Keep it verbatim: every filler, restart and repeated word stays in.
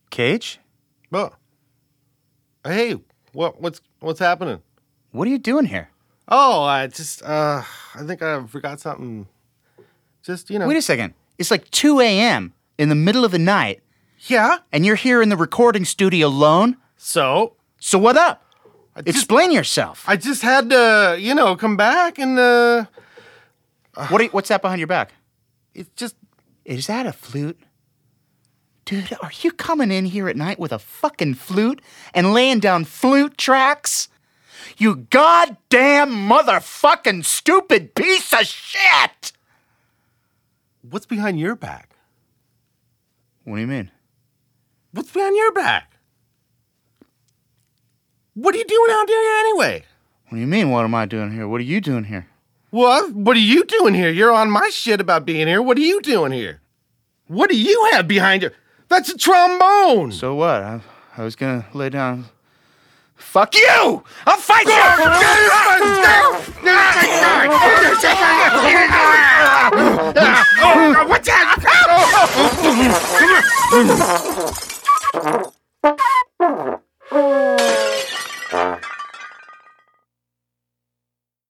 Cage? Oh. Hey, what what's what's happening? What are you doing here? Oh, I just uh I think I forgot something. Just, you know. Wait a second. It's like two a.m. in the middle of the night, Yeah? and you're here in the recording studio alone? So, So what up? I just, Explain yourself. I just had to, you know, come back and uh What are you, what's that behind your back? it's just Is that a flute? Dude, are you coming in here at night with a fucking flute and laying down flute tracks? You goddamn motherfucking stupid piece of shit! what's behind your back? What do you mean? What's behind your back? What are you doing out there anyway? What do you mean, what am I doing here? What are you doing here? What? What are you doing here? You're on my shit about being here. What are you doing here? What do you have behind you? That's a trombone! So what? I, I was gonna lay down... Fuck you! I'll fight you! Oh, what's that?